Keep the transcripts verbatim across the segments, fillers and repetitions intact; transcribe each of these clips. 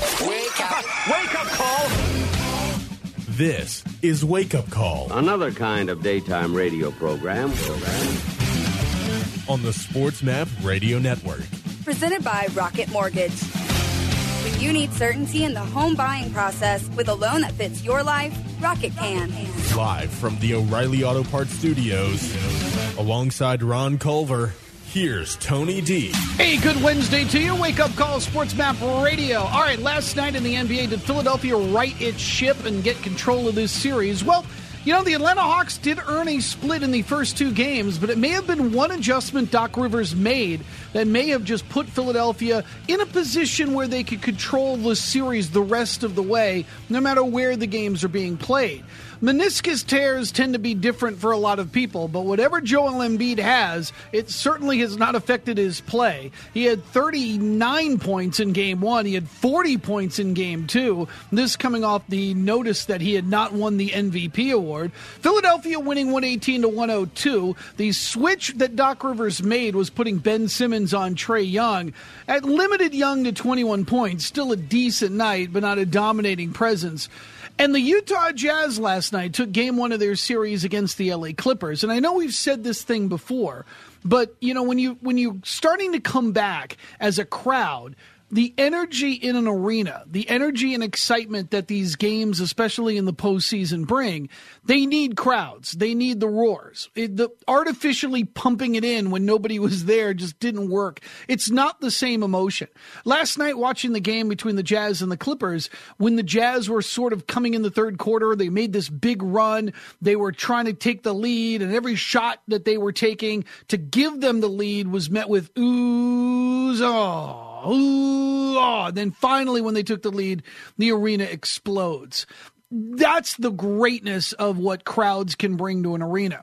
Wake up. Wake up call. This is Wake Up Call. Another kind of daytime radio program. program. On the SportsMap Radio Network. Presented by Rocket Mortgage. When you need certainty in the home buying process with a loan that fits your life, Rocket can. Live from the O'Reilly Auto Parts Studios, alongside Ron Culver, here's Tony D. Hey, good Wednesday to you. Wake Up Call, SportsMap Radio. All right, last night in the N B A, did Philadelphia right its ship and get control of this series? Well, you know, the Atlanta Hawks did earn a split in the first two games, but it may have been one adjustment Doc Rivers made that may have just put Philadelphia in a position where they could control the series the rest of the way, no matter where the games are being played. Meniscus tears tend to be different for a lot of people, but whatever Joel Embiid has, it certainly has not affected his play. He had thirty-nine points in game one. He had forty points in game two. This coming off the notice that he had not won the M V P award. Philadelphia winning one eighteen to one oh two. The switch that Doc Rivers made was putting Ben Simmons on Trae Young. At limited Young to twenty-one points, still a decent night, but not a dominating presence. And the Utah Jazz last night took game one of their series against the L A Clippers. And I know we've said this thing before, but you know, when you when you're starting to come back as a crowd, the energy in an arena, the energy and excitement that these games, especially in the postseason, bring, they need crowds. They need the roars. It, the artificially pumping it in when nobody was there just didn't work. It's not the same emotion. Last night, watching the game between the Jazz and the Clippers, when the Jazz were sort of coming in the third quarter, they made this big run. They were trying to take the lead, and every shot that they were taking to give them the lead was met with oohs, oh. Ooh, oh. Then finally, when they took the lead, the arena explodes. That's the greatness of what crowds can bring to an arena.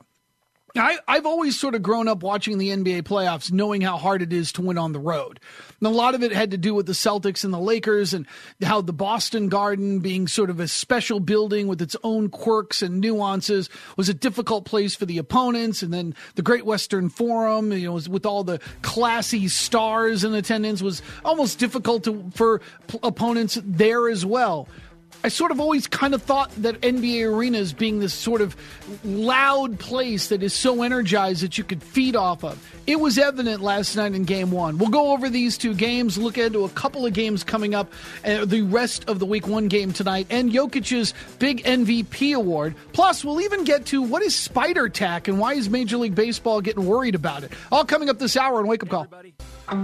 I, I've always sort of grown up watching the N B A playoffs, knowing how hard it is to win on the road. And a lot of it had to do with the Celtics and the Lakers and how the Boston Garden, being sort of a special building with its own quirks and nuances, was a difficult place for the opponents. And then the Great Western Forum, you know, was with all the classy stars in attendance, was almost difficult to, for p- opponents there as well. I sort of always kind of thought that N B A arenas being this sort of loud place that is so energized that you could feed off of. It was evident last night in game one. We'll go over these two games, look into a couple of games coming up, uh, the rest of the week one game tonight, and Jokic's big M V P award. Plus, we'll even get to what is spider tack and why is Major League Baseball getting worried about it. All coming up this hour on Wake Up Call. Everybody.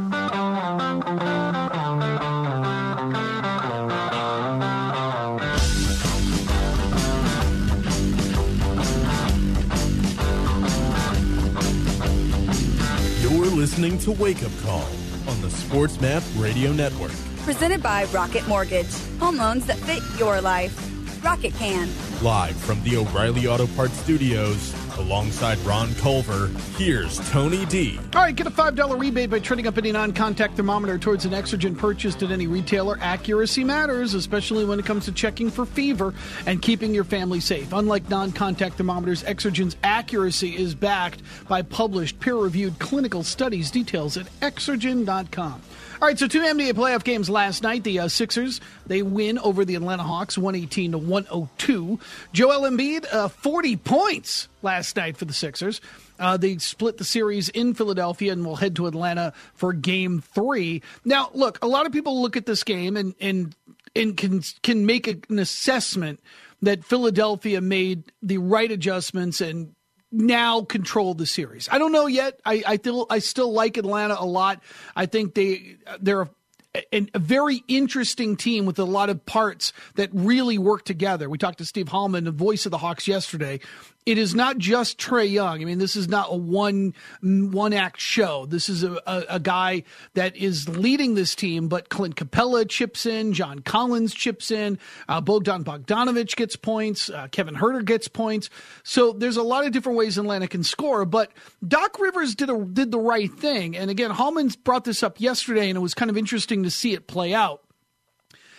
You're listening to Wake Up Call on the SportsMap Radio Network. Presented by Rocket Mortgage. Home loans that fit your life. Rocket can. Live from the O'Reilly Auto Parts Studios, alongside Ron Culver, here's Tony D. All right, get a five dollars rebate by trading up any non-contact thermometer towards an Exergen purchased at any retailer. Accuracy matters, especially when it comes to checking for fever and keeping your family safe. Unlike non-contact thermometers, Exergen's accuracy is backed by published, peer-reviewed clinical studies. Details at Exergen dot com. All right, so two N B A playoff games last night. The uh, Sixers, they win over the Atlanta Hawks, one eighteen to one oh two. Joel Embiid, uh, forty points last night for the Sixers. Uh, they split the series in Philadelphia and will head to Atlanta for game three. Now, look, a lot of people look at this game and and, and can, can make an assessment that Philadelphia made the right adjustments and now control the series. I don't know yet. I, I still I still like Atlanta a lot. I think they they're a, a, a very interesting team with a lot of parts that really work together. We talked to Steve Hallman, the voice of the Hawks, yesterday. It is not just Trae Young. I mean, this is not a one one act show. This is a, a, a guy that is leading this team, but Clint Capella chips in, John Collins chips in, uh, Bogdan Bogdanovic gets points, uh, Kevin Huerter gets points. So there's a lot of different ways Atlanta can score, but Doc Rivers did a, did the right thing. And again, Hallman brought this up yesterday, and it was kind of interesting to see it play out.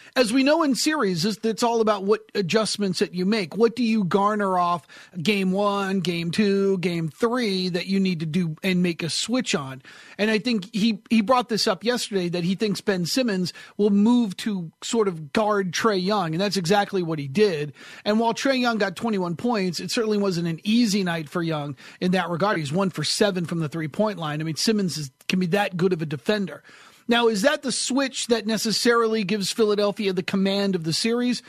as we know in series, it's, it's all about what adjustments that you make. What do you garner off game one, game two, game three that you need to do and make a switch on? And I think he, he brought this up yesterday that he thinks Ben Simmons will move to sort of guard Trae Young, and that's exactly what he did. And while Trae Young got twenty-one points, it certainly wasn't an easy night for Young in that regard. He's one for seven from the three-point line. I mean, Simmons is, can be that good of a defender. Now, is that the switch that necessarily gives Philadelphia the command of the series?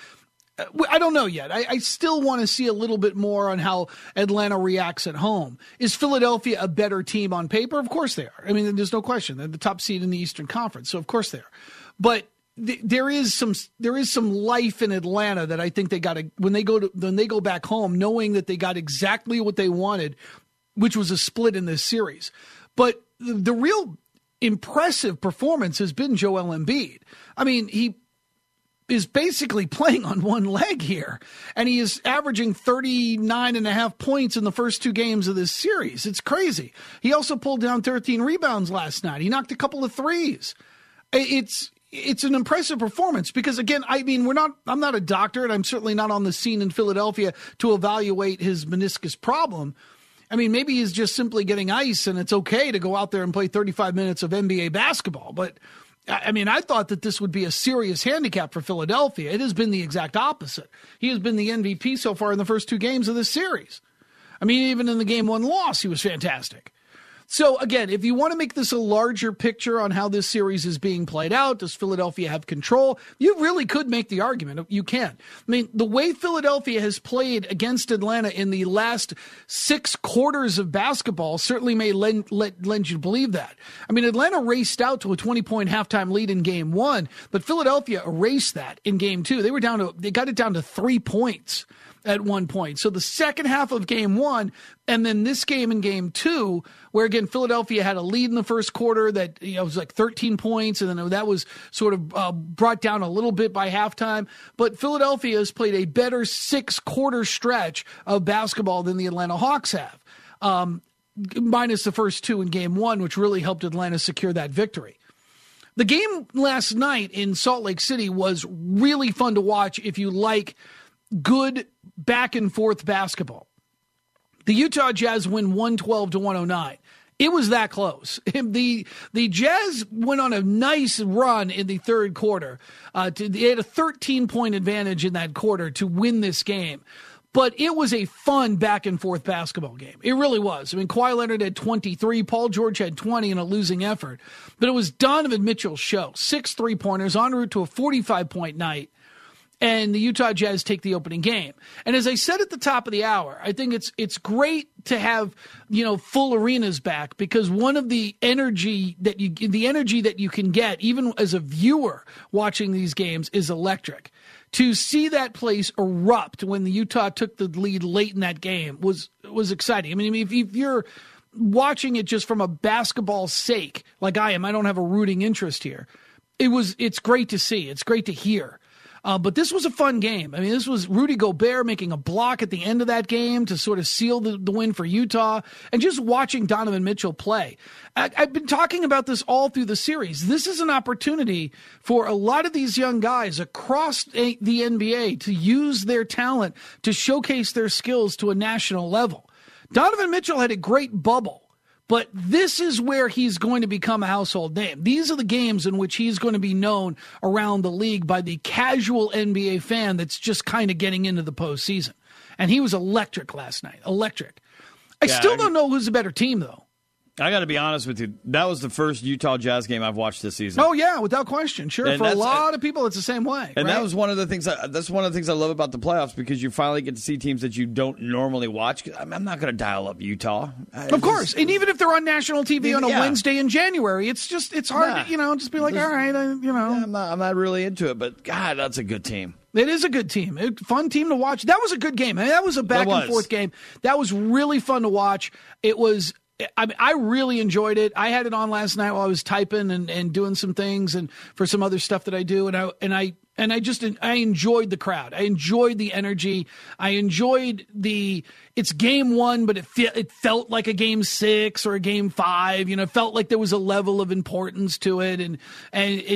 I don't know yet. I, I still want to see a little bit more on how Atlanta reacts at home. Is Philadelphia a better team on paper? Of course they are. I mean, there's no question. They're the top seed in the Eastern Conference, so of course they are. But th- there is some there is some life in Atlanta that I think they got to when they go to when they go back home, knowing that they got exactly what they wanted, which was a split in this series. But the, the real impressive performance has been Joel Embiid. I mean, he is basically playing on one leg here, and he is averaging thirty-nine and a half points in the first two games of this series. It's crazy. He also pulled down thirteen rebounds last night. He knocked a couple of threes. It's it's an impressive performance because, again, I mean, we're not. I'm not a doctor, and I'm certainly not on the scene in Philadelphia to evaluate his meniscus problem. I mean, maybe he's just simply getting ice, and it's okay to go out there and play thirty-five minutes of N B A basketball, but I mean, I thought that this would be a serious handicap for Philadelphia. It has been the exact opposite. He has been the M V P so far in the first two games of this series. I mean, even in the game one loss, he was fantastic. So, again, if you want to make this a larger picture on how this series is being played out, does Philadelphia have control? You really could make the argument. You can. I mean, the way Philadelphia has played against Atlanta in the last six quarters of basketball certainly may lend, lend, lend you to believe that. I mean, Atlanta raced out to a twenty-point halftime lead in game one, but Philadelphia erased that in game two. They were down to, they got it down to three points at one point. So the second half of game one, and then this game in game two, where again, Philadelphia had a lead in the first quarter that, you know, was like thirteen points. And then that was sort of uh, brought down a little bit by halftime. But Philadelphia has played a better six quarter stretch of basketball than the Atlanta Hawks have. Um, minus the first two in game one, which really helped Atlanta secure that victory. The game last night in Salt Lake City was really fun to watch if you like good back and forth basketball. The Utah Jazz win one twelve to one oh nine. It was that close. The the Jazz went on a nice run in the third quarter. Uh, to, they had a thirteen-point advantage in that quarter to win this game. But it was a fun back and forth basketball game. It really was. I mean, Kawhi Leonard had twenty-three. Paul George had twenty in a losing effort. But it was Donovan Mitchell's show. Six three-pointers en route to a forty-five-point night. And the Utah Jazz take the opening game. And as I said at the top of the hour, I think it's it's great to have, you know, full arenas back, because one of the energy that you the energy that you can get, even as a viewer watching these games, is electric. To see that place erupt when the Utah took the lead late in that game was was exciting. I mean, if, if you're watching it just from a basketball sake, like I am, I don't have a rooting interest here. It was it's great to see. It's great to hear. Uh, but this was a fun game. I mean, this was Rudy Gobert making a block at the end of that game to sort of seal the, the win for Utah, and just watching Donovan Mitchell play. I, I've been talking about this all through the series. This is an opportunity for a lot of these young guys across a, the N B A to use their talent to showcase their skills to a national level. Donovan Mitchell had a great bubble. But this is where he's going to become a household name. These are the games in which he's going to be known around the league by the casual N B A fan that's just kind of getting into the postseason. And he was electric last night. Electric. I yeah, still I don't know who's a better team, though. I got to be honest with you. That was the first Utah Jazz game I've watched this season. Oh yeah, without question. Sure, and for a lot of people, it's the same way. And right? that was one of the things. I, that's one of the things I love about the playoffs, because you finally get to see teams that you don't normally watch. I'm, I'm not going to dial up Utah. I, of course, and even if they're on national T V on a yeah. Wednesday in January, it's just it's hard yeah. to, you know, just be like, all right, I, you know, yeah, I'm not, I'm not really into it. But God, that's a good team. It is a good team. A fun team to watch. That was a good game. I mean, that was a back and forth game. That was really fun to watch. It was. I mean, I really enjoyed it. I had it on last night while I was typing and, and doing some things and for some other stuff that I do. And I, and I, and I just, I enjoyed the crowd. I enjoyed the energy. I enjoyed the, it's game one, but it fe- it felt like a game six or a game five, you know, it felt like there was a level of importance to it. And, and, and,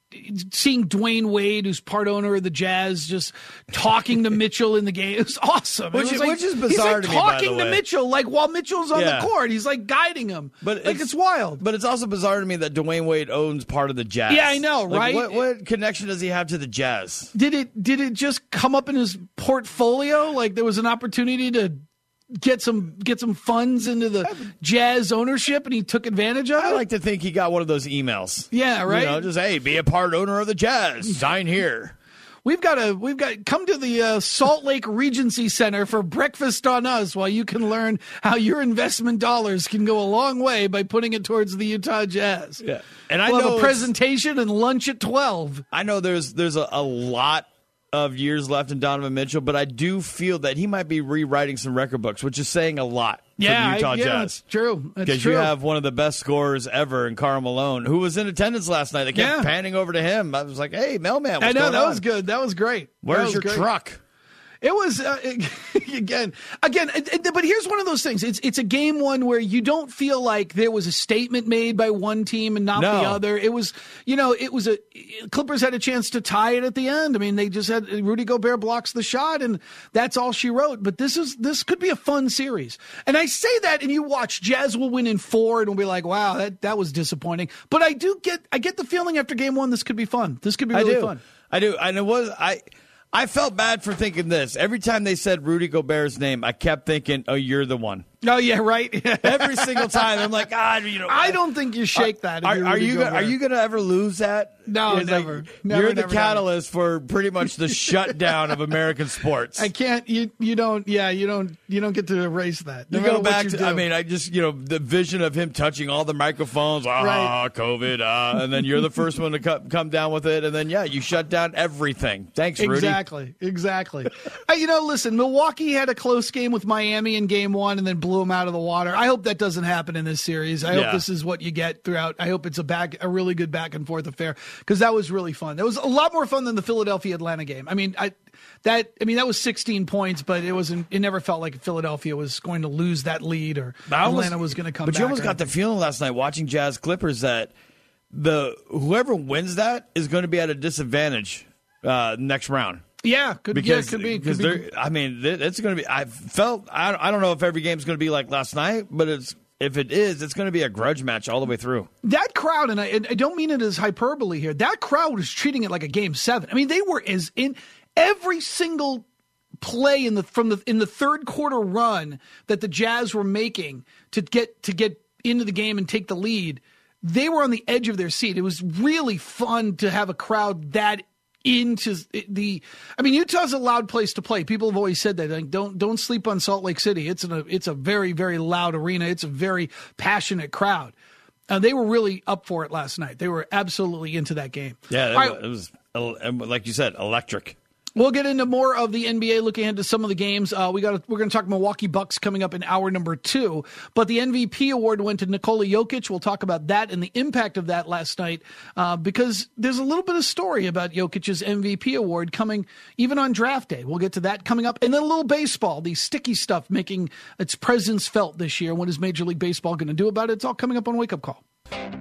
seeing Dwayne Wade, who's part owner of the Jazz, just talking to Mitchell in the game. It was awesome. Which, it was is, like, which is bizarre he's like to me, talking by the to way. Mitchell, like while Mitchell's on Yeah. the court. He's like guiding him. But like it's, wild. But it's also bizarre to me that Dwayne Wade owns part of the Jazz. Yeah, I know, Like, right? What, what connection does he have to the Jazz? Did it did it just come up in his portfolio? Like there was an opportunity to get some get some funds into the Jazz ownership, and he took advantage of it? I like to think he got one of those emails. Yeah, right? You know, just, hey, be a part owner of the Jazz. Sign here. We've got a we've got come to the uh, Salt Lake Regency Center for breakfast on us, while you can learn how your investment dollars can go a long way by putting it towards the Utah Jazz. Yeah, and I we'll know have a it's- presentation and lunch at twelve. I know there's there's a, a lot of years left in Donovan Mitchell, but I do feel that he might be rewriting some record books, which is saying a lot Yeah, for the Utah I, yeah, Jazz. it's true. It's Because true. you have one of the best scorers ever in Karl Malone, who was in attendance last night. They kept Yeah. panning over to him. I was like, hey, mailman, what's I know going that on? was good. That was great. That Where's was your great. truck? It was uh, again, again, it- it- but here's one of those things. It's it's a game one where you don't feel like there was a statement made by one team and not No. the other. It was, you know, it was a Clippers had a chance to tie it at the end. I mean, they just had Rudy Gobert blocks the shot, and that's all she wrote. But this is this could be a fun series. And I say that, and you watch Jazz will win in four, and we'll be like, wow, that that was disappointing. But I do get I get the feeling after game one, this could be fun. This could be really I do. fun. I do. And it was I. I felt bad for thinking this. Every time they said Rudy Gobert's name, I kept thinking, "Oh, you're the one." Oh yeah, right. Every single time, I'm like, "Ah, you know." I don't think you shake that. if Are, you're are Rudy you gonna, Gobert. are you going to ever lose that? No, It's like, never. Never, you're the never, catalyst for pretty much the shutdown of American sports. I can't. You you don't. Yeah, you don't. You don't get to erase that. No you matter go what back you to. do. I mean, I just you know the vision of him touching all the microphones. Ah, Right. COVID. Ah, and then you're the first one to co- come down with it, and then yeah, you shut down everything. Thanks, Rudy. Exactly. Exactly. uh, you know, listen. Milwaukee had a close game with Miami in Game One, and then blew them out of the water. I hope that doesn't happen in this series. I Yeah. hope this is what you get throughout. I hope it's a back, a really good back and forth affair, because that was really fun. That was a lot more fun than the Philadelphia Atlanta game. I mean, I that I mean that was sixteen points, but it wasn't. It never felt like Philadelphia was going to lose that lead or I almost- Atlanta was going to come But back. you almost or got the feeling last night watching Jazz Clippers that the whoever wins that is going to be at a disadvantage uh, next round. Yeah, could, Because yeah, could be. because Could be. they're I mean it- it's going to be. I felt I don't, I don't know if every game's going to be like last night, but it's if it is, it's going to be a grudge match all the way through. That crowd, and I, and I don't mean it as hyperbole here, that crowd was treating it like a game seven. I mean, they were as in every single play in the from the in the third quarter run that the Jazz were making to get to get into the game and take the lead. They were on the edge of their seat. It was really fun to have a crowd that into the. I mean, Utah's a loud place to play. People have always said that. Like, don't don't sleep on Salt Lake City. It's a it's a very very loud arena. It's a very passionate crowd. Uh, they were really up for it last night. They were absolutely into that game. Yeah, it, All right, it was like you said, electric. we'll get into more of the N B A, looking into some of the games. Uh, we got we're going to talk Milwaukee Bucks coming up in hour number two. But the M V P award went to Nikola Jokic. We'll talk about that and the impact of that last night, uh, because there's a little bit of story about Jokic's M V P award coming even on draft day. We'll get to that coming up, and then a little baseball, the sticky stuff making its presence felt this year. What is Major League Baseball going to do about it? It's all coming up on Wake Up Call.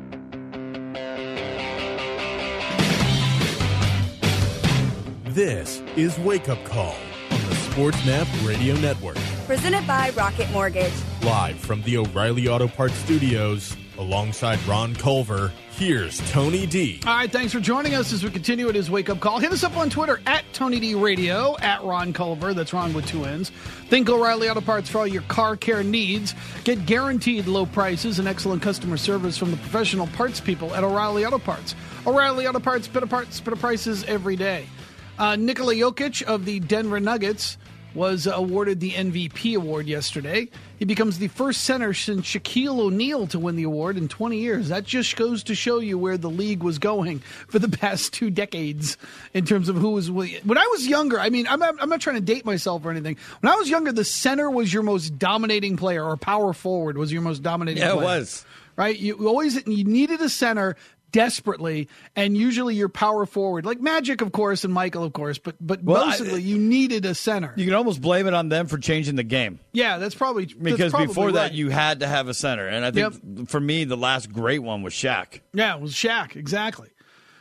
This is Wake Up Call on the SportsMap Radio Network. Presented by Rocket Mortgage. Live from the O'Reilly Auto Parts Studios, alongside Ron Culver, here's Tony D. All right, thanks for joining us as we continue. It is Wake Up Call. Hit us up on Twitter at Tony D Radio, at Ron Culver. That's Ron with two N's. Think O'Reilly Auto Parts for all your car care needs. Get guaranteed low prices and excellent customer service from the professional parts people at O'Reilly Auto Parts. O'Reilly Auto Parts, better parts, better prices every day. Uh, Nikola Jokic of the Denver Nuggets was awarded the M V P award yesterday. He becomes the first center since Shaquille O'Neal to win the award in twenty years. That just goes to show you where the league was going for the past two decades in terms of who was. When I was younger, I mean, I'm not, I'm not trying to date myself or anything. When I was younger, the center was your most dominating player, or power forward was your most dominating Yeah, player. it was. Right? You always you needed a center desperately, and usually your power forward, like Magic, of course, and Michael, of course, but but Well, mostly I- you needed a center. You can almost blame it on them for changing the game. Yeah, that's probably that's Because probably before that, right. you had to have a center. And I think for me, the last great one was Shaq. Yeah, it was Shaq, exactly.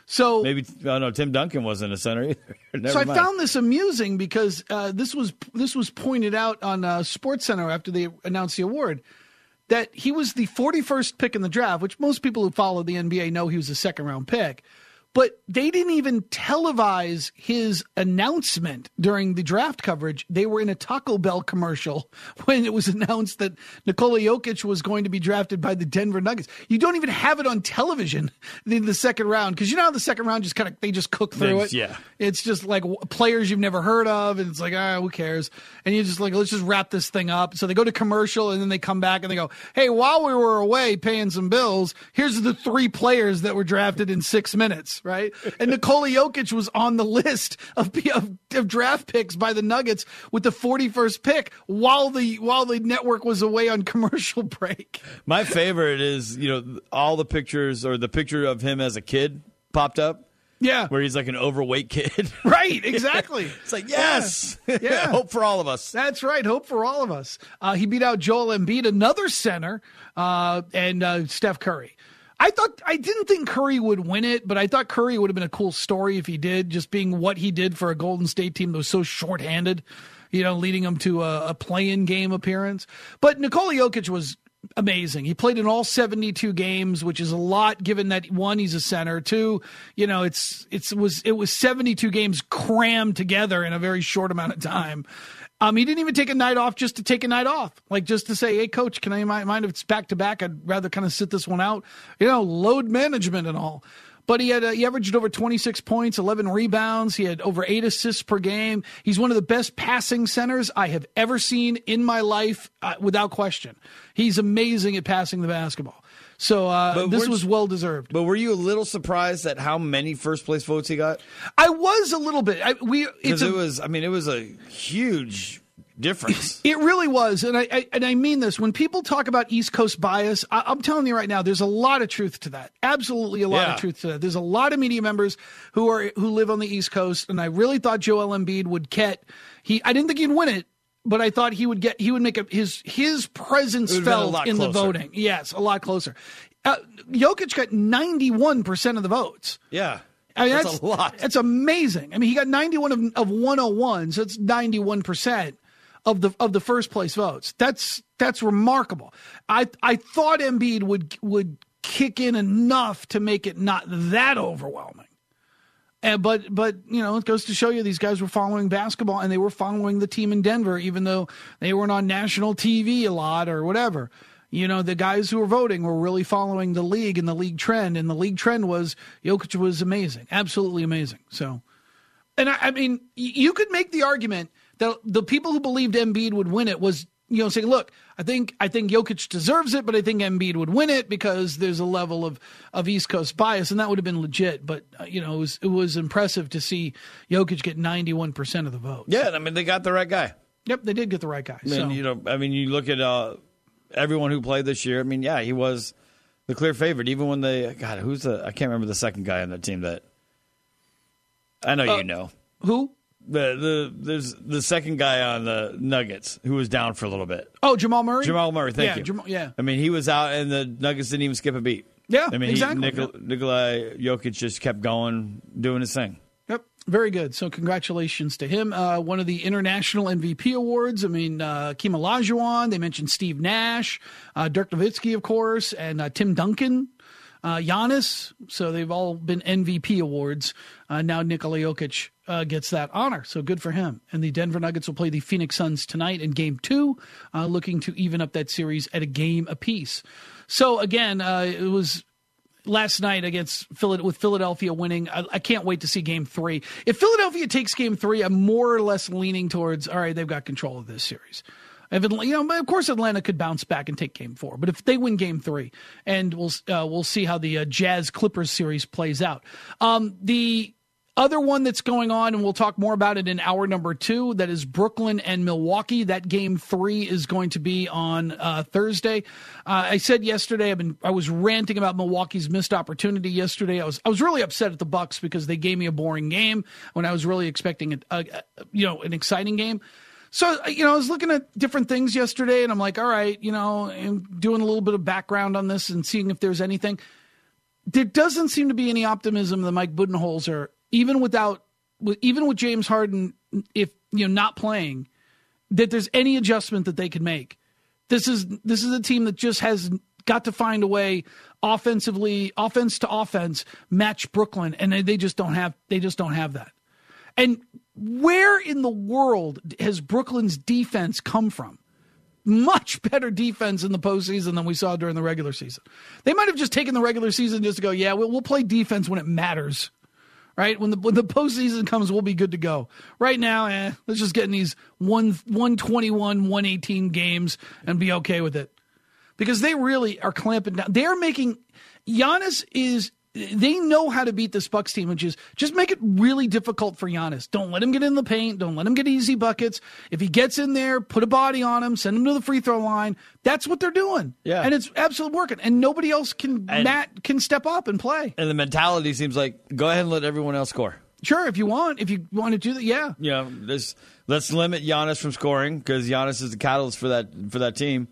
So maybe oh no, Tim Duncan wasn't a center either. Never so I mind. found this amusing because uh, this was this was pointed out on uh, SportsCenter after they announced the award that he was the forty-first pick in the draft, which most people who follow the N B A know he was a second round pick. But they didn't even televise his announcement during the draft coverage. They were in a Taco Bell commercial when it was announced that Nikola Jokic was going to be drafted by the Denver Nuggets. You don't even have it on television in the second round because you know how the second round just kind of they just cook through Things, it. yeah, it's just like players you've never heard of, and it's like, ah, who cares? And you just like, let's just wrap this thing up. So they go to commercial, and then they come back and they go, hey, while we were away paying some bills, here's the three players that were drafted in six minutes. Right. And Nikola Jokic was on the list of, of, of draft picks by the Nuggets with the forty-first pick while the while the network was away on commercial break. My favorite is, you know, all the pictures or the picture of him as a kid popped up. Yeah. Where he's like an overweight kid. Right, exactly. It's like, yes. Yeah. Yeah. Hope for all of us. That's right. Hope for all of us. Uh, he beat out Joel Embiid, another center, uh, and uh, Steph Curry. I thought I didn't think Curry would win it, but I thought Curry would have been a cool story if he did, just being what he did for a Golden State team that was so shorthanded, you know, leading them to a, a play-in game appearance. But Nikola Jokic was amazing. He played in all seventy-two games, which is a lot given that one, he's a center. Two, you know, it's it's it was it was seventy-two games crammed together in a very short amount of time. Um, he didn't even take a night off just to take a night off, like just to say, hey, coach, can I mind if it's back to back? I'd rather kind of sit this one out, you know, load management and all. But he had uh, he averaged over twenty-six points, eleven rebounds. He had over eight assists per game. He's one of the best passing centers I have ever seen in my life, uh, without question. He's amazing at passing the basketball. So uh, this was well-deserved. But were you a little surprised at how many first-place votes he got? I was a little bit. I, we Because it was, I mean, it was a huge difference. It really was. And I, I and I mean this. When people talk about East Coast bias, I, I'm telling you right now, there's a lot of truth to that. Absolutely a lot yeah. of truth to that. There's a lot of media members who are who live on the East Coast, and I really thought Joel Embiid would get – he. I didn't think he'd win it. But I thought he would get he would make a, his his presence felt in the voting. Yes, a lot closer. Uh, Jokic got ninety-one percent of the votes. Yeah, I mean, that's, that's a lot. It's amazing. I mean, he got ninety-one of, of one oh one, so it's ninety-one percent of the of the first place votes. That's that's remarkable. I I thought Embiid would would kick in enough to make it not that overwhelming. And, but, but you know, it goes to show you these guys were following basketball and they were following the team in Denver, even though they weren't on national T V a lot or whatever. You know, the guys who were voting were really following the league and the league trend. And the league trend was Jokic was amazing, absolutely amazing. So, and I, I mean, you could make the argument that the people who believed Embiid would win it was, you know, saying, look, I think I think Jokic deserves it, but I think Embiid would win it because there's a level of, of East Coast bias, and that would have been legit. But, uh, you know, it was it was impressive to see Jokic get ninety-one percent of the votes. Yeah, I mean, they got the right guy. Yep, they did get the right guy. I mean, so. you know, I mean, you look at uh, everyone who played this year. I mean, yeah, he was the clear favorite. Even when they, God, who's the? I can't remember the second guy on that team that. I know uh, you know who. The the there's the second guy on the Nuggets who was down for a little bit. Oh, Jamal Murray? Jamal Murray, thank yeah, you. Jamal, yeah. I mean, he was out, and the Nuggets didn't even skip a beat. Yeah, I mean, exactly. He, Nikol- yep. Nikola Jokic just kept going, doing his thing. Yep, very good. So congratulations to him. Uh, one of the international M V P awards. I mean, uh, Hakeem Olajuwon. They mentioned Steve Nash, uh, Dirk Nowitzki, of course, and uh, Tim Duncan. Uh, Giannis, so they've all been M V P awards. Uh, now Nikola Jokic uh, gets that honor, so good for him. And the Denver Nuggets will play the Phoenix Suns tonight in Game Two, uh, looking to even up that series at a game apiece. So again, uh, it was last night against Phil- with Philadelphia winning. I, I can't wait to see Game Three. If Philadelphia takes Game Three, I'm more or less leaning towards all right, they've got control of this series. If it, you know, of course, Atlanta could bounce back and take Game Four, but if they win Game Three, and we'll uh, we'll see how the uh, Jazz Clippers series plays out. Um, the other one that's going on, and we'll talk more about it in hour number two, that is Brooklyn and Milwaukee. That Game Three is going to be on uh, Thursday. Uh, I said yesterday, I've been I was ranting about Milwaukee's missed opportunity yesterday. I was I was really upset at the Bucks because they gave me a boring game when I was really expecting a, a, a you know an exciting game. So, you know, I was looking at different things yesterday, and I'm like, all right, you know, I'm doing a little bit of background on this and seeing if there's anything. there doesn't seem to be any optimism that Mike Budenholzer, even without, even with James Harden, if you know not playing, that there's any adjustment that they can make. This is this is a team that just has got to find a way offensively, offense to offense, match Brooklyn, and they, they just don't have they just don't have that. And where in the world has Brooklyn's defense come from? Much better defense in the postseason than we saw during the regular season. They might have just taken the regular season just to go, yeah, we'll, we'll play defense when it matters, right? When the when the postseason comes, we'll be good to go. Right now, eh, let's just get in these one, one twenty-one, one eighteen games and be okay with it. Because they really are clamping down. They are making – Giannis is – they know how to beat this Bucks team, which is just make it really difficult for Giannis. Don't let him get in the paint. Don't let him get easy buckets. If he gets in there, put a body on him, send him to the free throw line. That's what they're doing. Yeah. And it's absolutely working. And nobody else can and, Matt can step up and play. And the mentality seems like, go ahead and let everyone else score. Sure, if you want. If you want to do that, yeah. Yeah, this, let's limit Giannis from scoring because Giannis is the catalyst for that for that team.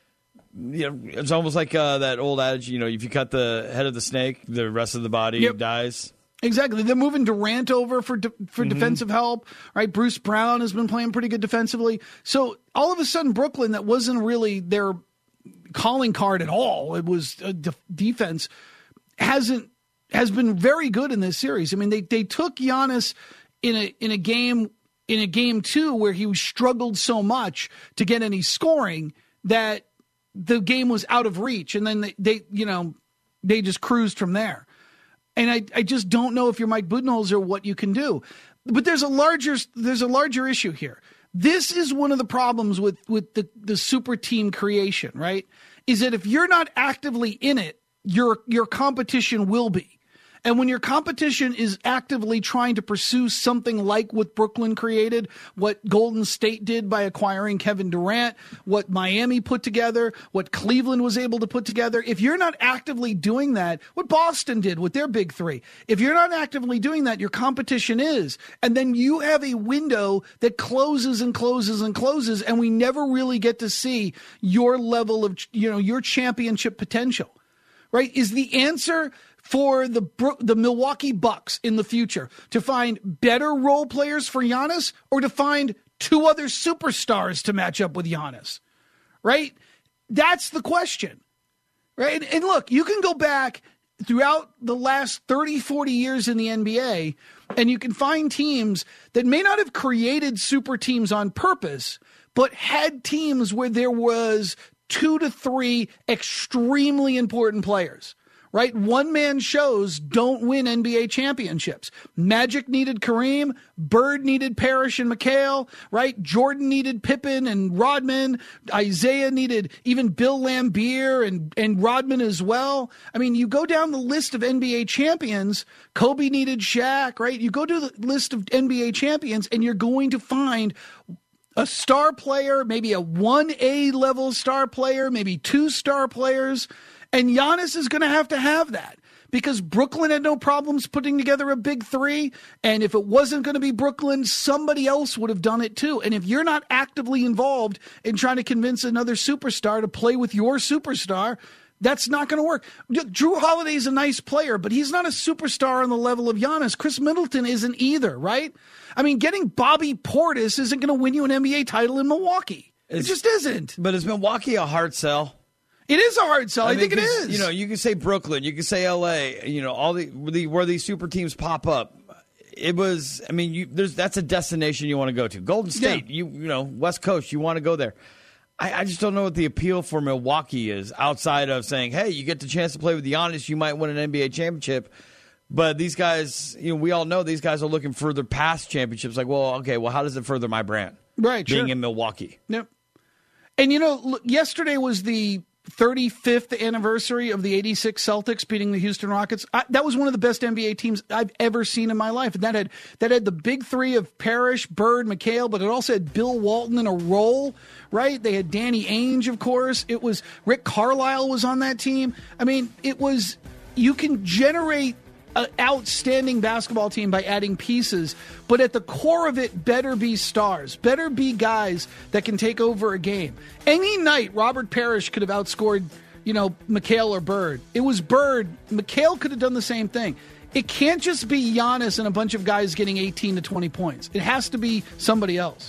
You know, it's almost like uh, that old adage, you know, if you cut the head of the snake, the rest of the body yep. dies. Exactly. They're moving Durant over for de- for mm-hmm. defensive help, right? Bruce Brown has been playing pretty good defensively. So all of a sudden, Brooklyn, that wasn't really their calling card at all. It was a de- defense, hasn't has been very good in this series. I mean, they they took Giannis in a in a game in a game two where he struggled so much to get any scoring that the game was out of reach, and then they, they, you know, they just cruised from there. And I, I just don't know if you're Mike Budenholzer what you can do. But there's a larger, there's a larger issue here. This is one of the problems with with the, the super team creation, right? Is that if you're not actively in it, your your competition will be. And when your competition is actively trying to pursue something like what Brooklyn created, what Golden State did by acquiring Kevin Durant, what Miami put together, what Cleveland was able to put together, if you're not actively doing that, what Boston did with their big three, if you're not actively doing that, your competition is. And then you have a window that closes and closes and closes, and we never really get to see your level of, you know, your championship potential, right? Is the answer for the the Milwaukee Bucks in the future to find better role players for Giannis or to find two other superstars to match up with Giannis, right? That's the question, right? And, and look, you can go back throughout the last thirty, forty years in the N B A, and you can find teams that may not have created super teams on purpose, but had teams where there was two to three extremely important players. Right? One-man shows don't win N B A championships. Magic needed Kareem. Bird needed Parrish and McHale. Right? Jordan needed Pippen and Rodman. Isaiah needed even Bill Laimbeer and, and Rodman as well. I mean, you go down the list of N B A champions. Kobe needed Shaq, right? You go to the list of N B A champions, and you're going to find a star player, maybe a one A level star player, maybe two star players. And Giannis is going to have to have that because Brooklyn had no problems putting together a big three. And if it wasn't going to be Brooklyn, somebody else would have done it too. And if you're not actively involved in trying to convince another superstar to play with your superstar, that's not going to work. Drew Holiday is a nice player, but he's not a superstar on the level of Giannis. Chris Middleton isn't either, right? I mean, getting Bobby Portis isn't going to win you an N B A title in Milwaukee. It's, it just isn't. But is Milwaukee a hard sell? It is a hard sell. I, I mean, think it is. You know, you can say Brooklyn, you can say L A. You know, all the, the where these super teams pop up. It was. I mean, you, there's that's a destination you want to go to. Golden State. Yeah. You you know, West Coast. You want to go there. I, I just don't know what the appeal for Milwaukee is outside of saying, hey, you get the chance to play with Giannis, you might win an N B A championship. But these guys, you know, we all know these guys are looking further past championships. Like, well, okay, well, how does it further my brand? Right, being sure. in Milwaukee. Yep. And you know, look, yesterday was the thirty-fifth anniversary of the eighty-six Celtics beating the Houston Rockets. I, that was one of the best N B A teams I've ever seen in my life. And that had that had the big three of Parrish, Bird, McHale, but it also had Bill Walton in a role, right? They had Danny Ainge, of course. It was Rick Carlisle was on that team. I mean, it was, you can generate an outstanding basketball team by adding pieces, but at the core of it better be stars, better be guys that can take over a game. Any night, Robert Parrish could have outscored you know, McHale or Bird. It was Bird. McHale could have done the same thing. It can't just be Giannis and a bunch of guys getting eighteen to twenty points. It has to be somebody else.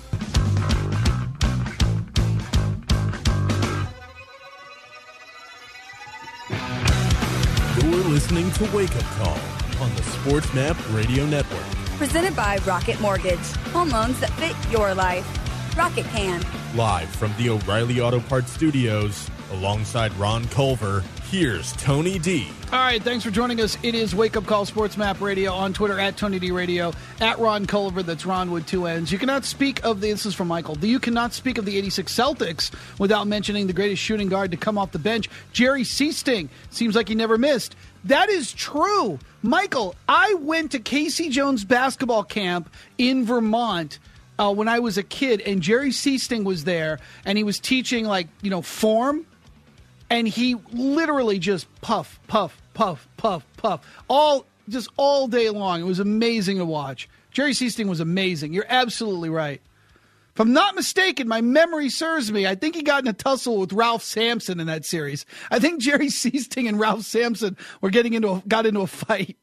You're listening to Wake Up Call on the SportsMap Radio Network. Presented by Rocket Mortgage. Home loans that fit your life. Rocket can. Live from the O'Reilly Auto Parts Studios, alongside Ron Culver, here's Tony D. All right, thanks for joining us. It is Wake Up Call Sports Map Radio on Twitter at Tony D Radio, at Ron Culver. That's Ron with two N's. You cannot speak of the, this is from Michael. You cannot speak of the eighty-six Celtics without mentioning the greatest shooting guard to come off the bench, Jerry Seasting. Seems like he never missed. That is true. Michael, I went to Casey Jones basketball camp in Vermont uh, when I was a kid, and Jerry Seasting was there, and he was teaching, like, you know, form. And he literally just puff, puff, puff, puff, puff, all just all day long. It was amazing to watch. Jerry Seasting was amazing. You're absolutely right. If I'm not mistaken, my memory serves me. I think he got in a tussle with Ralph Sampson in that series. I think Jerry Seasting and Ralph Sampson were getting into a, got into a fight.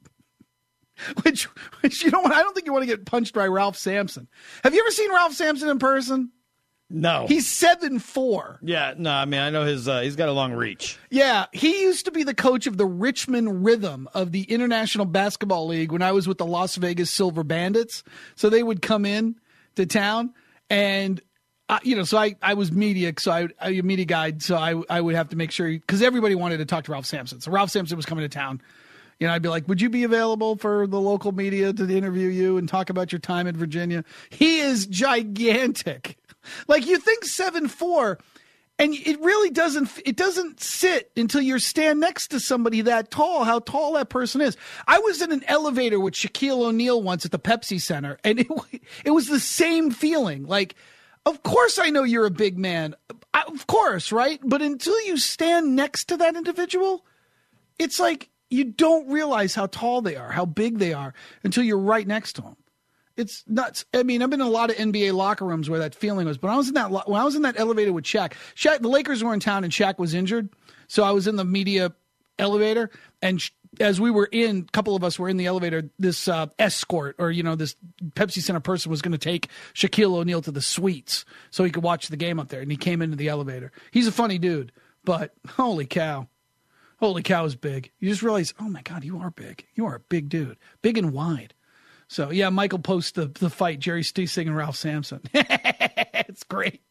Which, which you know what? I don't think you want to get punched by Ralph Sampson. Have you ever seen Ralph Sampson in person? No. He's seven foot four. Yeah, no, I mean, I know his. Uh, he's got a long reach. Yeah, he used to be the coach of the Richmond Rhythm of the International Basketball League when I was with the Las Vegas Silver Bandits. So they would come in to town, and, uh, you know, so I, I was media, so I, I a media guide, so I, I would have to make sure, because everybody wanted to talk to Ralph Sampson. So Ralph Sampson was coming to town. You know, I'd be like, would you be available for the local media to interview you and talk about your time in Virginia? He is gigantic. Like, you think seven foot four, and it really doesn't it doesn't sit until you stand next to somebody that tall, how tall that person is. I was in an elevator with Shaquille O'Neal once at the Pepsi Center, and it, it was the same feeling. Like, of course I know you're a big man. I, of course, right? But until you stand next to that individual, it's like you don't realize how tall they are, how big they are, until you're right next to them. It's nuts. I mean, I've been in a lot of N B A locker rooms where that feeling was, but I was in that when I was in that elevator with Shaq. Shaq, the Lakers were in town and Shaq was injured, so I was in the media elevator. And as we were in, a couple of us were in the elevator. This uh, escort, or you know, this Pepsi Center person was going to take Shaquille O'Neal to the suites so he could watch the game up there. And he came into the elevator. He's a funny dude, but holy cow, holy cow is big. You just realize, oh my God, you are big. You are a big dude, big and wide. So, yeah, Michael posts the, the fight, Jerry Seasting and Ralph Sampson. It's great.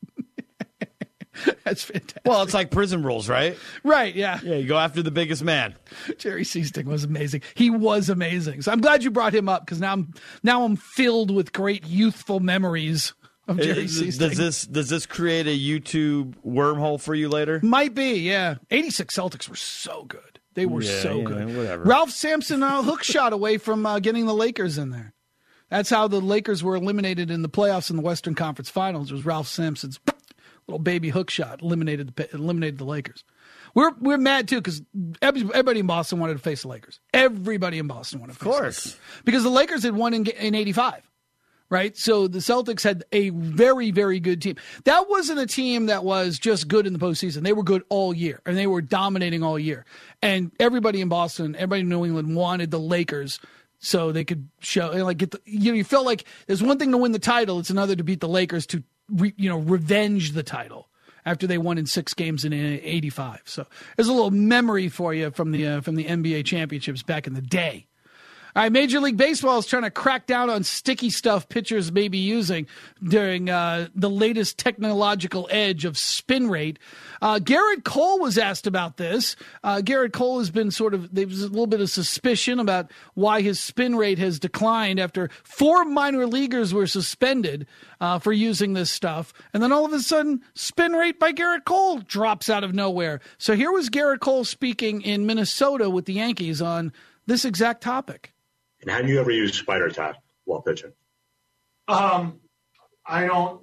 That's fantastic. Well, it's like prison rules, right? Right, yeah. Yeah, you go after the biggest man. Jerry Seasting was amazing. He was amazing. So I'm glad you brought him up, because now I'm now I'm filled with great youthful memories of Jerry Is, Seasting. Does this does this create a YouTube wormhole for you later? Might be, yeah. eighty-six Celtics were so good. They were yeah, so yeah, good. Whatever. Ralph Sampson uh, hook shot away from uh, getting the Lakers in there. That's how the Lakers were eliminated in the playoffs in the Western Conference Finals. It was Ralph Sampson's little baby hook shot eliminated the eliminated the Lakers. We're we're mad too, because everybody in Boston wanted to face the Lakers. Everybody in Boston wanted to face the Lakers. Of course, because the Lakers had won in in eighty-five. Right? So the Celtics had a very, very good team. That wasn't a team that was just good in the postseason. They were good all year, and they were dominating all year. And everybody in Boston, everybody in New England wanted the Lakers so they could show, like, get the, you know, you felt like there's one thing to win the title, it's another to beat the Lakers to, re, you know, revenge the title after they won in six games in eighty-five. So there's a little memory for you from the uh, from the N B A championships back in the day. All right, Major League Baseball is trying to crack down on sticky stuff pitchers may be using during uh, the latest technological edge of spin rate. Uh, Garrett Cole was asked about this. Uh, Garrett Cole has been sort of, there's a little bit of suspicion about why his spin rate has declined after four minor leaguers were suspended uh, for using this stuff. And then all of a sudden, spin rate by Garrett Cole drops out of nowhere. So here was Garrett Cole speaking in Minnesota with the Yankees on this exact topic. And have you ever used Spider Tap while pitching? Um, I don't.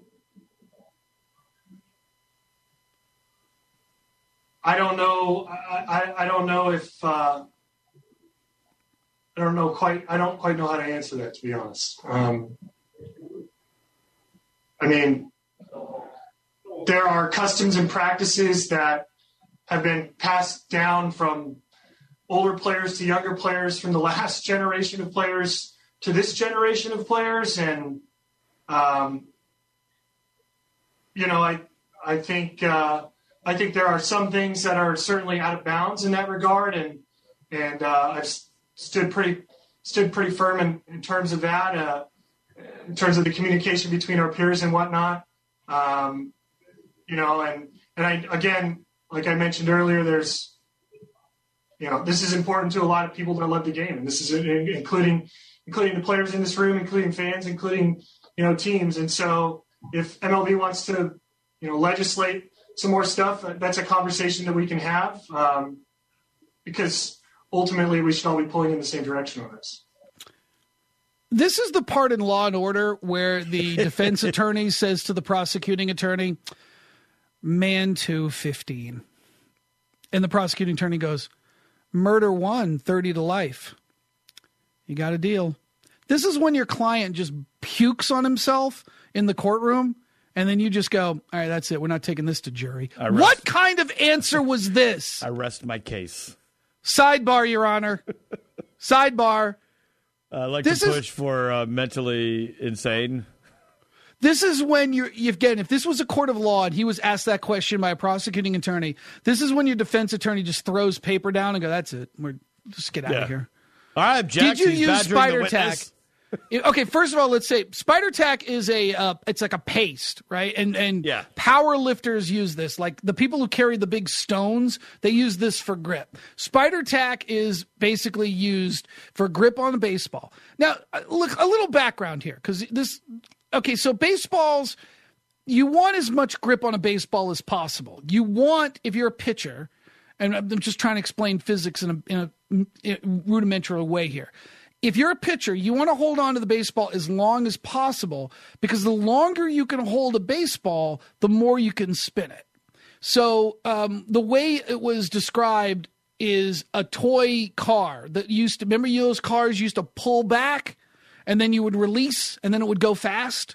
I don't know. I, I, I don't know if. Uh, I don't know quite. I don't quite know how to answer that, to be honest. Um, I mean, there are customs and practices that have been passed down from older players to younger players, from the last generation of players to this generation of players. And, um, you know, I, I think, uh, I think there are some things that are certainly out of bounds in that regard. And, and, uh, I've stood pretty, stood pretty firm in, in terms of that, uh, in terms of the communication between our peers and whatnot. Um, you know, and, and I, again, like I mentioned earlier, there's, you know, this is important to a lot of people that love the game, and this is including, including the players in this room, including fans, including, you know, teams. And so if M L B wants to, you know, legislate some more stuff, that's a conversation that we can have, um, because ultimately we should all be pulling in the same direction on this. This is the part in Law and Order where the defense attorney says to the prosecuting attorney, man two fifteen. And the prosecuting attorney goes, murder one, thirty to life. You got a deal. This is when your client just pukes on himself in the courtroom, and then you just go, all right, that's it. We're not taking this to jury. Rest, what kind of answer was this? I rest my case. Sidebar, Your Honor. Sidebar. I uh, like this to push is, for uh, mentally insane. This is when you're, again, if this was a court of law and he was asked that question by a prosecuting attorney, this is when your defense attorney just throws paper down and go, that's it. We're just get out yeah. of here. All right, Jack. Did you use spider tack? Okay, first of all, let's say spider tack is a, uh, it's like a paste, right? And and yeah. power lifters use this. Like the people who carry the big stones, they use this for grip. Spider tack is basically used for grip on a baseball. Now, look, a little background here, because this, okay, so baseballs, you want as much grip on a baseball as possible. You want, if you're a pitcher, and I'm just trying to explain physics in a, in a, in a rudimentary way here. If you're a pitcher, you want to hold on to the baseball as long as possible, because the longer you can hold a baseball, the more you can spin it. So um, the way it was described is a toy car that used to, remember you, those cars used to pull back and then you would release and then it would go fast?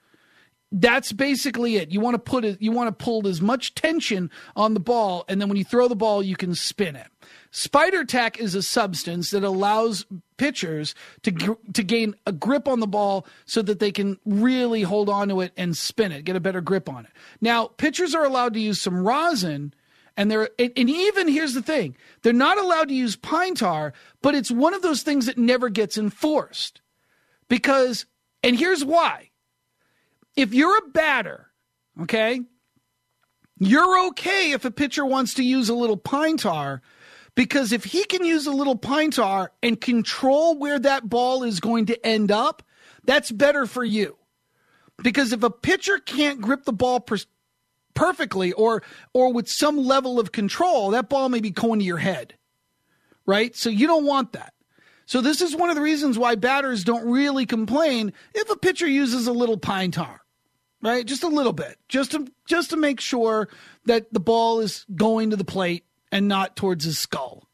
That's basically it. You want to put it, you want to pull as much tension on the ball, and then when you throw the ball, you can spin it. Spider tack is a substance that allows pitchers to to gain a grip on the ball so that they can really hold on to it and spin it, get a better grip on it. Now, pitchers are allowed to use some rosin, and they're and even here's the thing: they're not allowed to use pine tar, but it's one of those things that never gets enforced because, and here's why. If you're a batter, okay, you're okay if a pitcher wants to use a little pine tar, because if he can use a little pine tar and control where that ball is going to end up, that's better for you. Because if a pitcher can't grip the ball per- perfectly or or with some level of control, that ball may be going to your head, right? So you don't want that. So this is one of the reasons why batters don't really complain if a pitcher uses a little pine tar. Right, just a little bit, just to just to make sure that the ball is going to the plate and not towards his skull.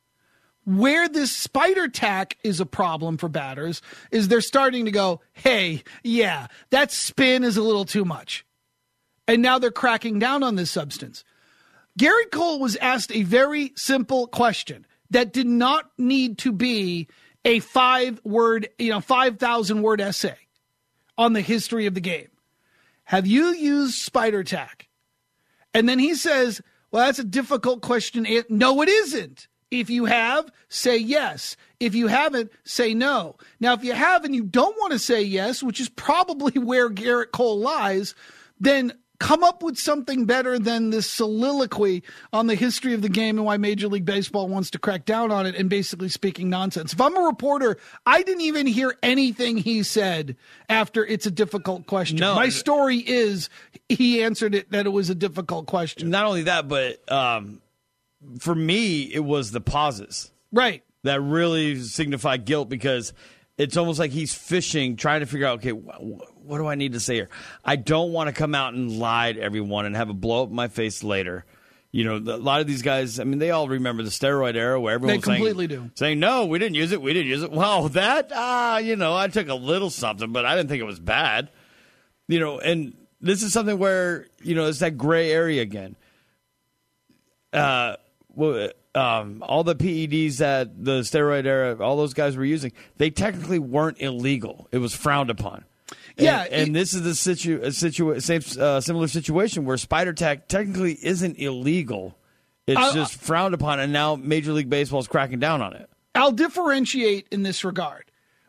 Where this spider tack is a problem for batters is they're starting to go, hey, yeah, that spin is a little too much. And now they're cracking down on this substance. Garrett Cole was asked a very simple question that did not need to be a five-word, you know, five thousand word essay on the history of the game. Have you used spider tack? And then he says, well, that's a difficult question. No, it isn't. If you have, say yes. If you haven't, say no. Now, if you have and you don't want to say yes, which is probably where Garrett Cole lies, then come up with something better than this soliloquy on the history of the game and why Major League Baseball wants to crack down on it and basically speaking nonsense. If I'm a reporter, I didn't even hear anything he said after it's a difficult question. No. My story is he answered it that it was a difficult question. Not only that, but um, for me, it was the pauses. Right. That really signify guilt because it's almost like he's fishing, trying to figure out, okay, wh- what do I need to say here? I don't want to come out and lie to everyone and have a blow up in my face later. You know, a lot of these guys, I mean, they all remember the steroid era where everyone they was saying, completely do. saying, no, we didn't use it, we didn't use it. Well, that, ah, uh, you know, I took a little something, but I didn't think it was bad. You know, and this is something where, you know, it's that gray area again. uh, well, um, all the P E Ds that the steroid era, all those guys were using, they technically weren't illegal. It was frowned upon. Yeah, and, and it, this is the situ, situ same uh, similar situation where Spider Tack technically isn't illegal. It's I'll, just frowned upon, and now Major League Baseball is cracking down on it. I'll differentiate in this regard.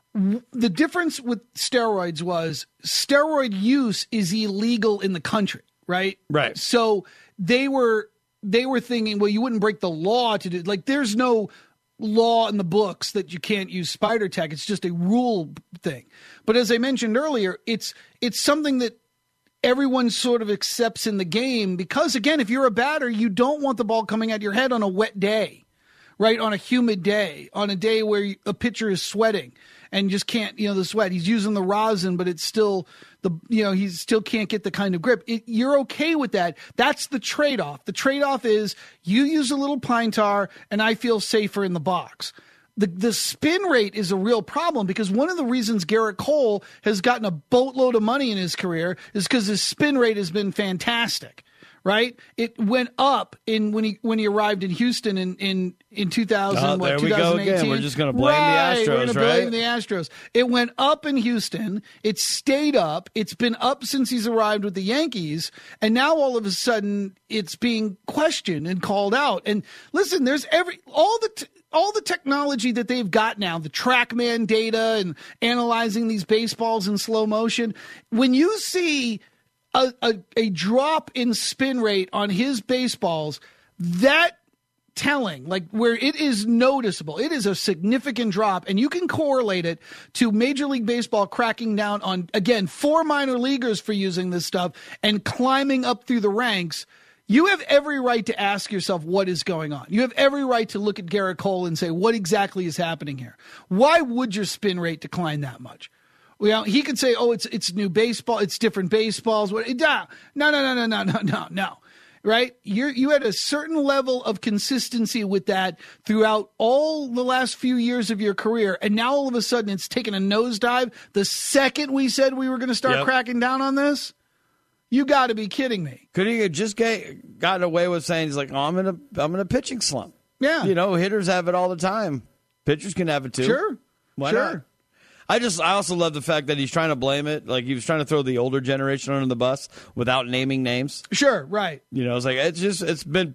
The difference with steroids was steroid use is illegal in the country, right? Right. So they were they were thinking, well, you wouldn't break the law to do, like, there's no law in the books that you can't use Spider Tack. It's just a rule thing. But as I mentioned earlier, it's it's something that everyone sort of accepts in the game because, again, if you're a batter, you don't want the ball coming at your head on a wet day, right? On a humid day, on a day where a pitcher is sweating and just can't, you know, the sweat. He's using the rosin, but it's still the, you know, he still can't get the kind of grip. It, you're okay with that. That's the trade-off. The trade-off is you use a little pine tar and I feel safer in the box. The the spin rate is a real problem because one of the reasons Garrett Cole has gotten a boatload of money in his career is because his spin rate has been fantastic, right? It went up in when he when he arrived in Houston in in, in two thousand. Oh, what, there we go again. We're just going to blame right, the Astros, we're gonna right? Blame the Astros. It went up in Houston. It stayed up. It's been up since he's arrived with the Yankees, and now all of a sudden it's being questioned and called out. And listen, there's every all the. T- All the technology that they've got now, the TrackMan data and analyzing these baseballs in slow motion, when you see a, a, a drop in spin rate on his baseballs, that telling, like where it is noticeable, it is a significant drop, and you can correlate it to Major League Baseball cracking down on, again, four minor leaguers for using this stuff and climbing up through the ranks. You have every right to ask yourself what is going on. You have every right to look at Garrett Cole and say, what exactly is happening here? Why would your spin rate decline that much? Well, he could say, oh, it's it's new baseball, it's different baseballs. No, no, no, no, no, no, no, no. Right? You you had a certain level of consistency with that throughout all the last few years of your career, and now all of a sudden it's taken a nosedive the second we said we were going to start Yep. cracking down on this? You got to be kidding me. Could he have just get, gotten away with saying, he's like, oh, I'm in a I'm in a pitching slump. Yeah. You know, hitters have it all the time. Pitchers can have it too. Sure. Why sure. not? I just I also love the fact that he's trying to blame it. Like he was trying to throw the older generation under the bus without naming names. Sure, right. You know, it's like it's just it's been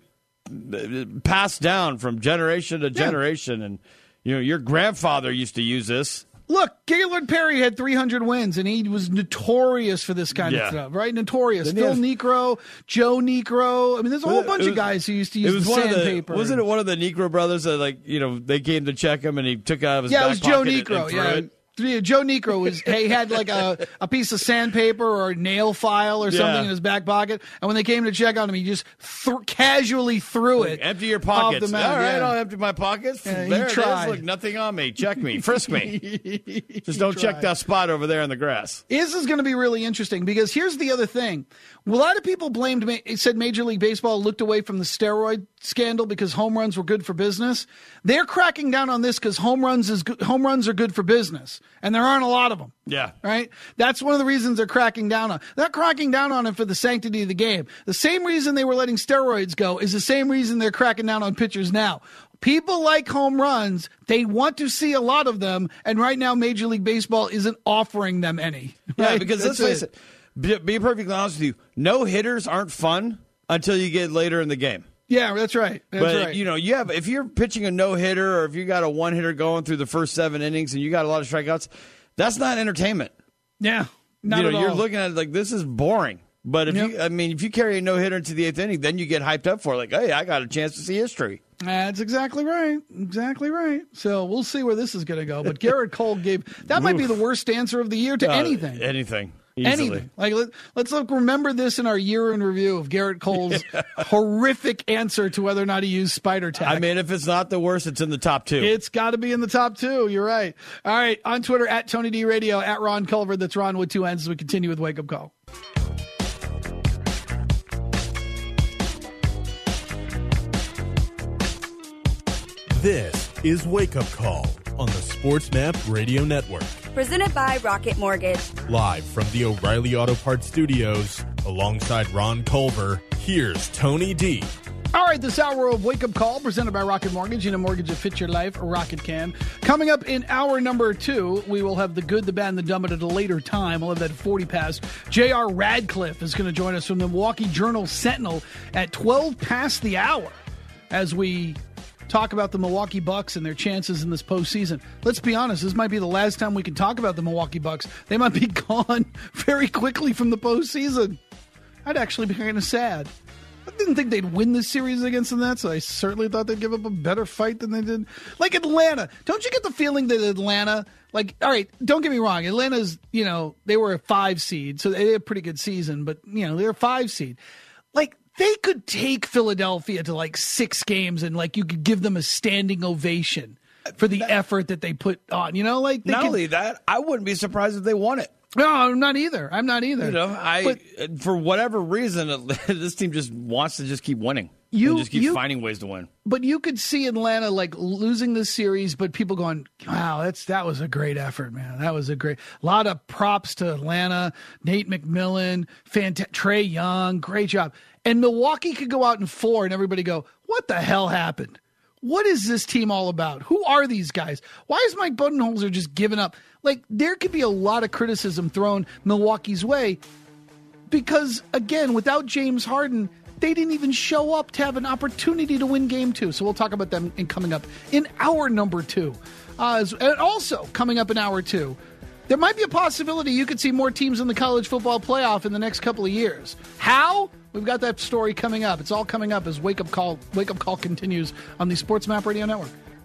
passed down from generation to generation. And, you know, your grandfather used to use this. Look, Gaylord Perry had three hundred wins, and he was notorious for this kind Yeah. of stuff, right? Notorious. Didn't he Phil have- Niekro, Joe Niekro. I mean, there's a whole It bunch was- of guys who used to use It was the one of the, sandpaper. wasn't it one of the Negro brothers that, like, you know, they came to check him and he took out of his Yeah, it back was Joe pocket and- Niekro. and threw Yeah. it? Yeah, Joe Niekro was he had like a, a piece of sandpaper or a nail file or something Yeah. in his back pocket, and when they came to check on him, he just th- casually threw it. Empty your off pockets. the mound, All right, yeah. I'll empty my pockets. Yeah, he there it is. tried. Look, nothing on me. Check me. Frisk me. Just don't check tried. that spot over there in the grass. This is going to be really interesting because here's the other thing. A lot of people blamed, said Major League Baseball looked away from the steroid scandal because home runs were good for business. They're cracking down on this because home runs is good, home runs are good for business, and there aren't a lot of them. Yeah. Right? That's one of the reasons they're cracking down on. They're not cracking down on it for the sanctity of the game. The same reason they were letting steroids go is the same reason they're cracking down on pitchers now. People like home runs. They want to see a lot of them, and right now Major League Baseball isn't offering them any. Yeah, Right? because That's let's face it. Be, be perfectly honest with you. No hitters aren't fun until you get later in the game. Yeah, that's right. That's but right. you know, you have if you're pitching a no hitter or if you got a one hitter going through the first seven innings and you got a lot of strikeouts, that's not entertainment. yeah, not you know, at you're all. looking at it like this is boring. But if Yep. you, I mean, if you carry a no hitter into the eighth inning, then you get hyped up for it. Like, hey, I got a chance to see history. That's exactly right. Exactly right. So we'll see where this is going to go. But Garrett Cole gave that might be the worst answer of the year to Uh, anything. Anything. Easily. Anything. Like let, let's look. Remember this in our year in review of Garrett Cole's horrific answer to whether or not he used Spider Tack. I mean, if it's not the worst, it's in the top two. It's got to be in the top two. You're right. All right. On Twitter, at Tony D Radio, at Ron Culver. That's Ron with two N's as we continue with Wake Up Call. This is Wake Up Call on the SportsMap Radio Network. Presented by Rocket Mortgage. Live from the O'Reilly Auto Parts Studios, alongside Ron Culver, here's Tony D. All right, this hour of Wake Up Call presented by Rocket Mortgage. You know, mortgage that fits your life, Rocket can. Coming up in hour number two, we will have the good, the bad, and the dumb at a later time. We'll have that forty past. J R. Radcliffe is going to join us from the Milwaukee Journal-Sentinel at twelve past the hour as we talk about the Milwaukee Bucks and their chances in this postseason. Let's be honest, this might be the last time we can talk about the Milwaukee Bucks. They might be gone very quickly from the postseason. I'd actually be kind of sad. I didn't think they'd win this series against the Nets, so I certainly thought they'd give up a better fight than they did. Like Atlanta. Don't you get the feeling that Atlanta, like, all right, don't get me wrong. Atlanta's, you know, they were a five seed, so they had a pretty good season, but, you know, they're a five seed. Like, they could take Philadelphia to like six games and like you could give them a standing ovation for the that, effort that they put on, you know, like they not can, only that, I wouldn't be surprised if they won it. No, I'm not either. I'm not either. You know, I but, for whatever reason, this team just wants to just keep winning. You and just keep you, finding ways to win. But you could see Atlanta like losing this series, but people going, "Wow, that's that was a great effort, man. That was a great a lot of props to Atlanta, Nate McMillan, Fant- Trae Young, great job." And Milwaukee could go out in four, and everybody go, "What the hell happened? What is this team all about? Who are these guys? Why is Mike Budenholzer just giving up?" Like, there could be a lot of criticism thrown Milwaukee's way because, again, without James Harden, they didn't even show up to have an opportunity to win game two. So we'll talk about them in coming up in hour number two. Uh, and also, coming up in hour two, there might be a possibility you could see more teams in the college football playoff in the next couple of years. How? We've got that story coming up. It's all coming up as Wake Up Call, Wake Up Call continues on the Sports Map Radio Network.